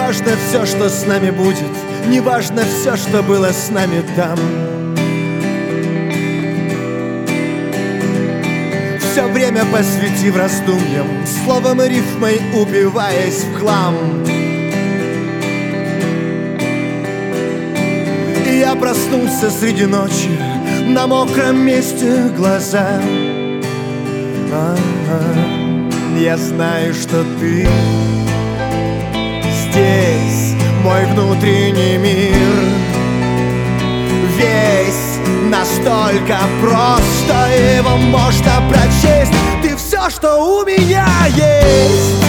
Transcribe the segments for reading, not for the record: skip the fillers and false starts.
важно все, что с нами будет, не важно все, что было с нами там. Все время посвятив раздумьям, словом и рифмой убиваясь в хлам. И я проснулся среди ночи, на мокром месте глаза. Я знаю, что ты здесь, мой внутренний мир. Весь настолько просто, его можно прочесть. Ты все, что у меня есть.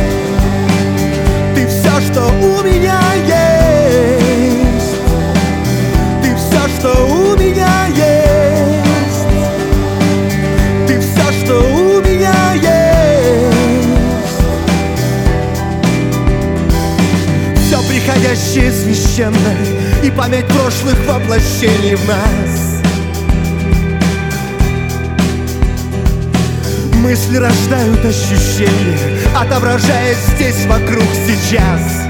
Ты все, что у меня есть. Ты все, что у меня есть. Ты все, что у меня есть. Все приходящее священное и память прошлых воплощений в нас. Мысли рождают ощущения, отображаясь здесь вокруг сейчас.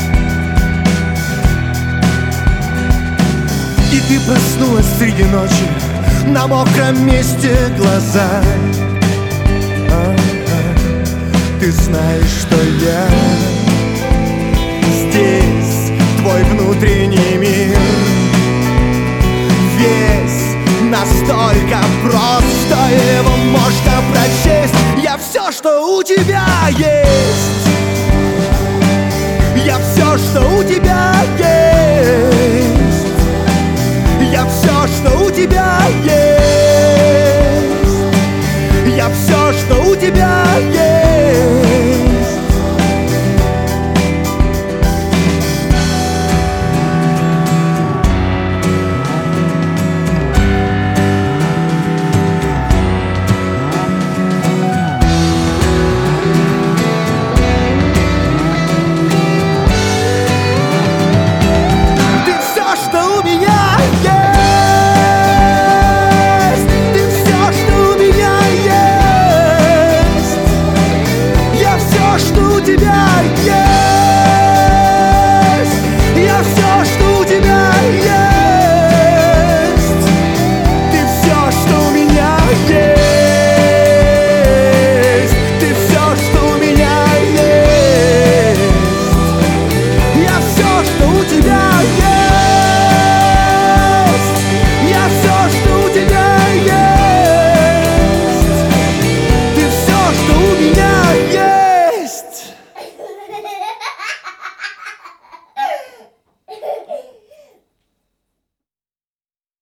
И ты проснулась среди ночи, на мокром месте глаза. Ты знаешь, что я здесь, твой внутренний мир. Весь настолько просто, его можно прочесть. Я все, что у тебя есть. Я все, что у тебя есть. Я все, что у тебя есть. Я все, что у тебя есть.